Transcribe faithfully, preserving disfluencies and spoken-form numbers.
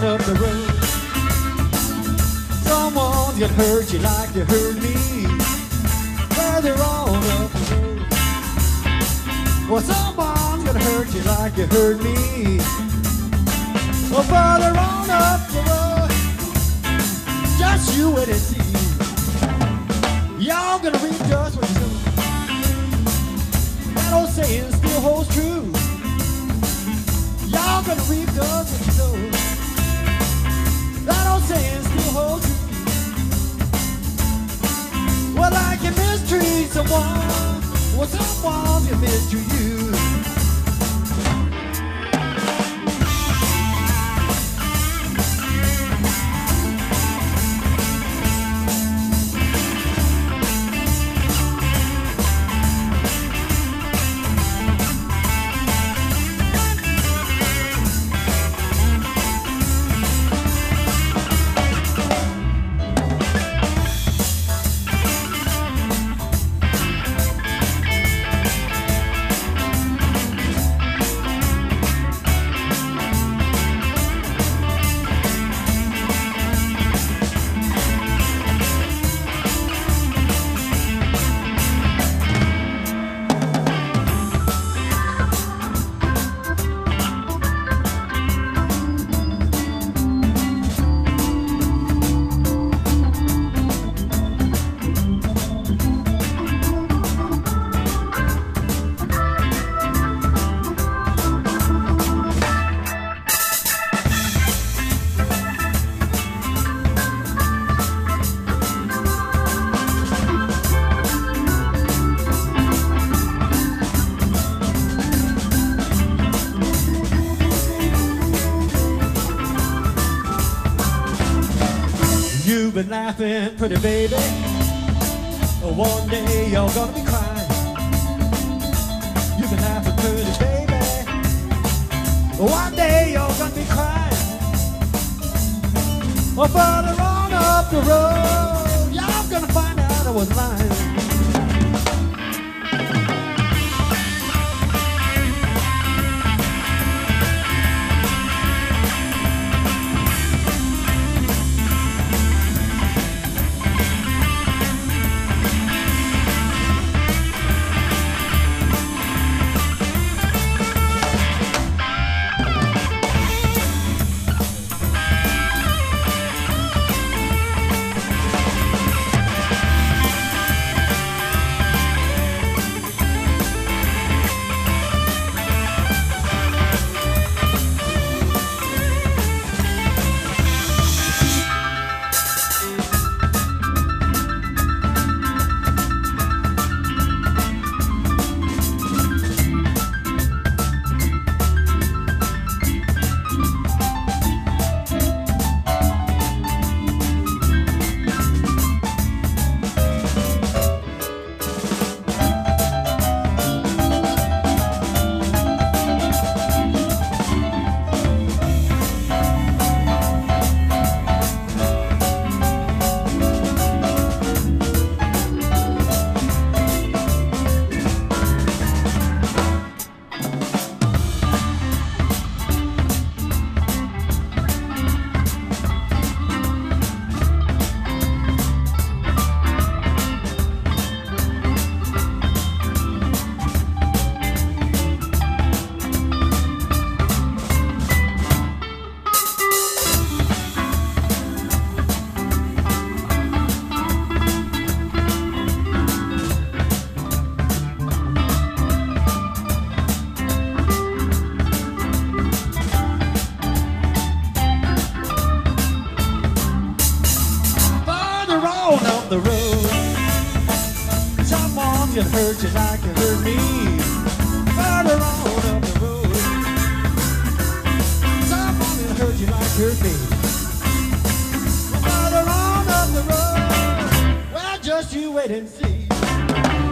on up the road. Someone's gonna hurt you like you hurt me. Further on up the road. Well, someone's gonna hurt you like you hurt me. Well, further on up the road. Just you wait and see. Y'all gonna reap just what you sow. That old saying still holds true. Y'all gonna reap just what you sow. That old saying still holds true. Well, I can mistreat someone, well, someone can mistreat you. You've been laughing, pretty baby. One day you're gonna be crying. You've been laughing, pretty baby. One day you're gonna be crying. Oh, further on up the road, y'all gonna find out I was lying. The road, someone's gonna hurt you like you hurt me. Further on up the road, someone's gonna hurt you like you hurt me. Further on up the road, well, just you wait and see.